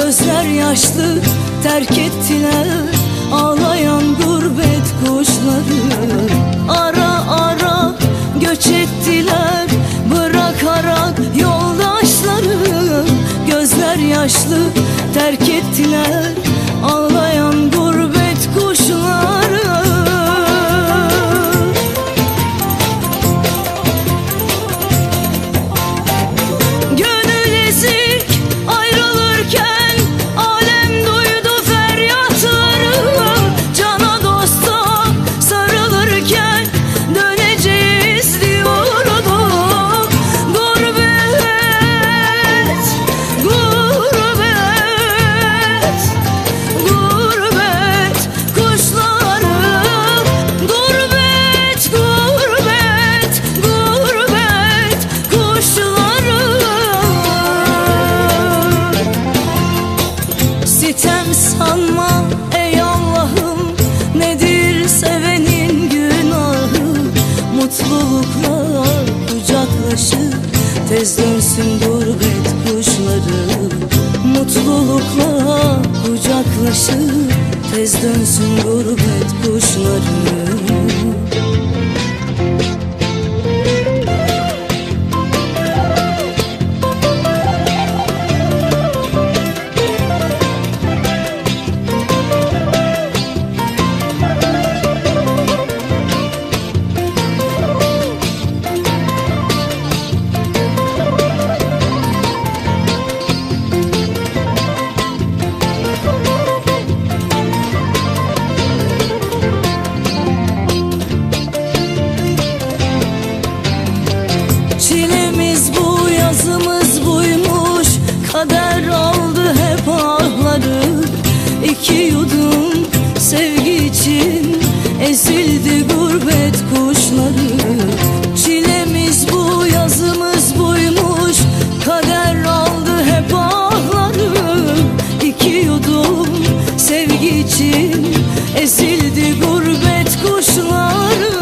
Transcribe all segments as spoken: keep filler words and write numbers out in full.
Gözler yaşlı terk ettiler ağlayan gurbet kuşları. Ara ara göç ettiler bırakarak yoldaşları. Gözler yaşlı terk ettiler ağlayan gurbet kuşları. Gönül ezik ayrılırken alem duydu feryatları. Cana dosta sarılırken döneceğiz diyordu. Gurbet, gurbet, gurbet kuşları. Gurbet, gurbet, gurbet kuşları. Sitem sanma ey Allah'ım, nedir sevenin günahı. Mutlulukla kucaklaşır tez dönsün gurbet kuşları. Mutlulukla kucaklaşır tez dönsün gurbet kuşları. Çilemiz bu, yazımız buymuş, kader aldı hep ahları. İki yudum sevgi için ezildi gurbet kuşları. Çilemiz bu, yazımız buymuş, kader aldı hep ahları. İki yudum sevgi için ezildi gurbet kuşları.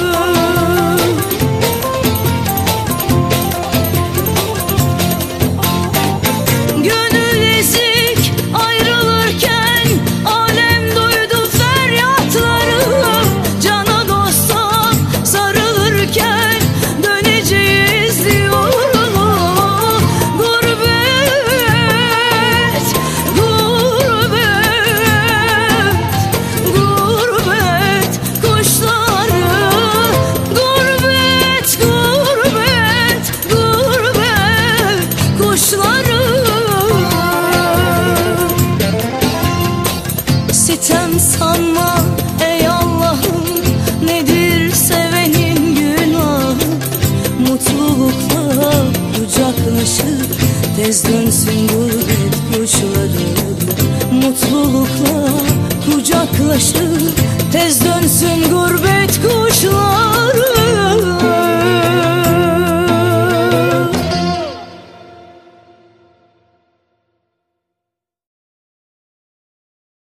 Sitem sanma ey Allah'ım, nedir sevenin günahı. Mutlulukla kucaklaşır tez dönsün gurbet kuşları. Mutlulukla kucaklaşır tez dönsün gurbet